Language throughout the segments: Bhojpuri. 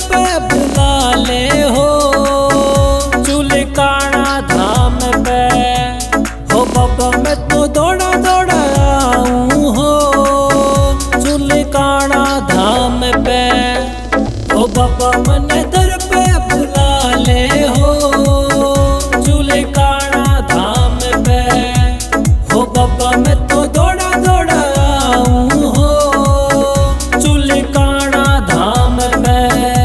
पे बुला ले हो, चुलकाना धाम पे हो बाबा मैं तो दौड़ा दौड़ा आऊं हो, चुलकाना धाम पे हो बाबा मन दर पे बुला ले हो, चुलकाना धाम पे हो बाबा मैं तो दौड़ा दौड़ा आऊं हो, चुलकाना धाम पे।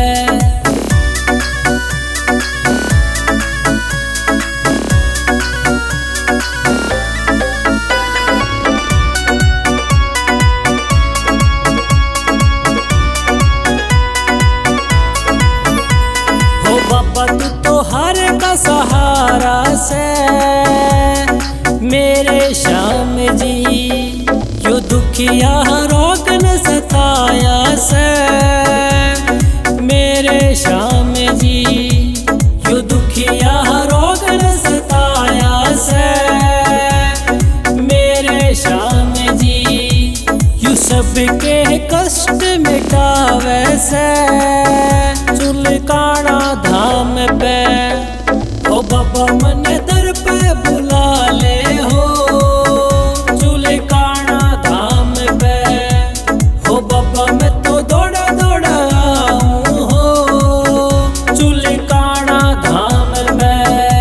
हो बाबा तू तो हर का सहारा से मेरे श्याम जी, यो दुखिया रोग न सताया से मेरे श्याम जी, यो दुखिया रोग न सताया से मेरे श्याम जी, यू सबके कष्ट मिटावे से चुलकाना धाम पे हो बाबा मन दर पे बुला ले हो, चुलकाना धाम पे हो बाबा मैं तो दौड़ा दौड़ा आऊं हो, चुलकाना धाम पे।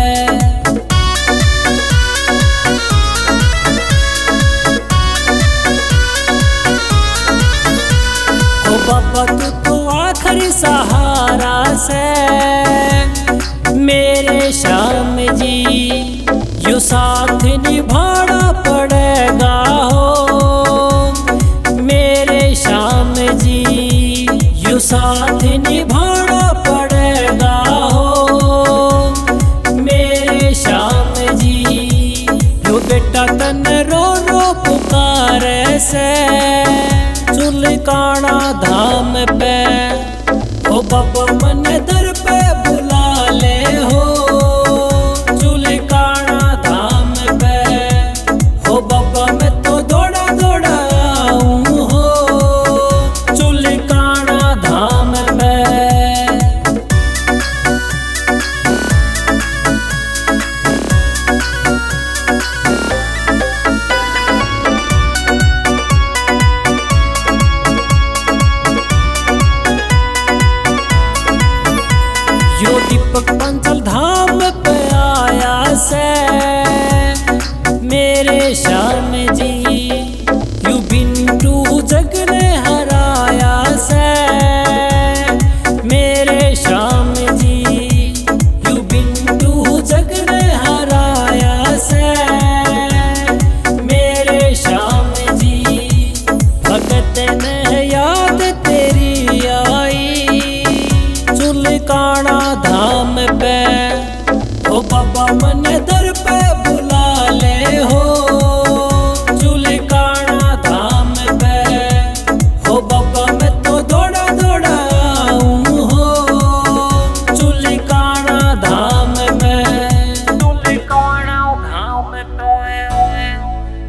हो बाबा तू तो आखिरी सहारा से मेरे श्याम जी, यो साथ निभाना पड़ेगा हो मेरे श्याम जी, यो साथ निभाना पड़ेगा हो मेरे श्याम जी, यो बेटा तन रो रो पुकारे से चुलकाना धाम पे हो बाबा मन दर पे बुला ले हो, चुलकाना धाम पे हो बाबा मैं तो दौड़ा दौड़ा आऊं हो, चुलकाना धाम पे। यो दीपक पंचल धाम पे आया से मेरे श्याम जी, यू बिंटू जग ने हराया से मेरे श्याम जी, यू बिंटू जग ने हराया से मेरे श्याम जी, भगत ने याद तेरी आई चुलकाना धाम पे हो बाबा मन दर